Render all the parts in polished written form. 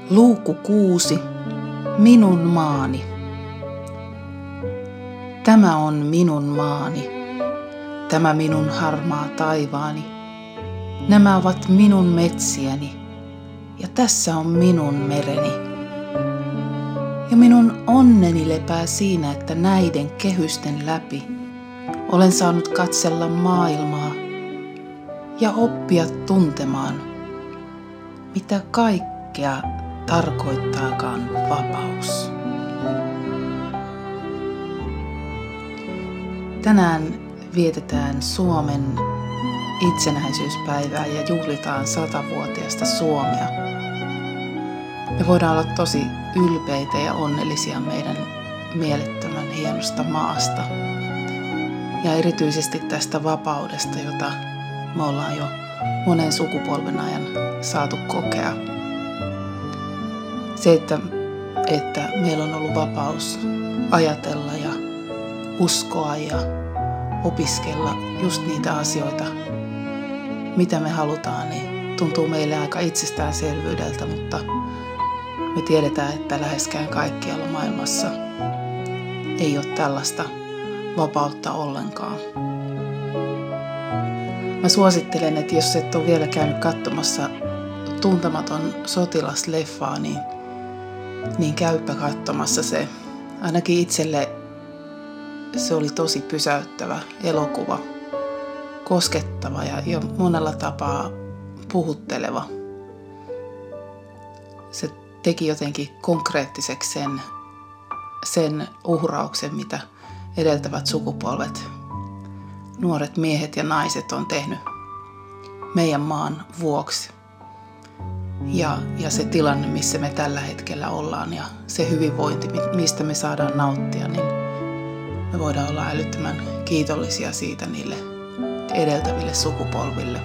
Luukku 6. Minun maani. Tämä on minun maani, tämä minun harmaa taivaani. Nämä ovat minun metsiäni, ja tässä on minun mereni. Ja minun onneni lepää siinä, että näiden kehysten läpi olen saanut katsella maailmaa ja oppia tuntemaan, mitä kaikkea tarkoittaakaan vapaus. Tänään vietetään Suomen itsenäisyyspäivää ja juhlitaan 100-vuotiaista Suomea. Me voidaan olla tosi ylpeitä ja onnellisia meidän mielettömän hienosta maasta. Ja erityisesti tästä vapaudesta, jota me ollaan jo monen sukupolven ajan saatu kokea. Se, että meillä on ollut vapaus ajatella ja uskoa ja opiskella just niitä asioita, mitä me halutaan, niin tuntuu meille aika itsestäänselvyydeltä, mutta me tiedetään, että läheskään kaikkialla maailmassa ei ole tällaista vapautta ollenkaan. Mä suosittelen, että jos et ole vielä käynyt katsomassa Tuntematon sotilas-leffaa, niin käypä katsomassa se. Ainakin itselle se oli tosi pysäyttävä elokuva, koskettava ja monella tapaa puhutteleva. Se teki jotenkin konkreettiseksi sen uhrauksen, mitä edeltävät sukupolvet, nuoret miehet ja naiset on tehnyt meidän maan vuoksi. Ja se tilanne, missä me tällä hetkellä ollaan ja se hyvinvointi, mistä me saadaan nauttia, niin me voidaan olla älyttömän kiitollisia siitä niille edeltäville sukupolville.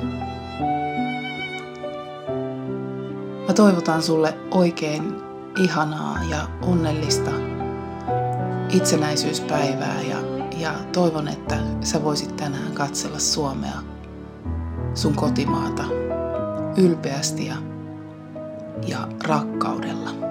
Mä toivotan sulle oikein ihanaa ja onnellista itsenäisyyspäivää ja toivon, että sä voisit tänään katsella Suomea, sun kotimaata, ylpeästi ja rakkaudella.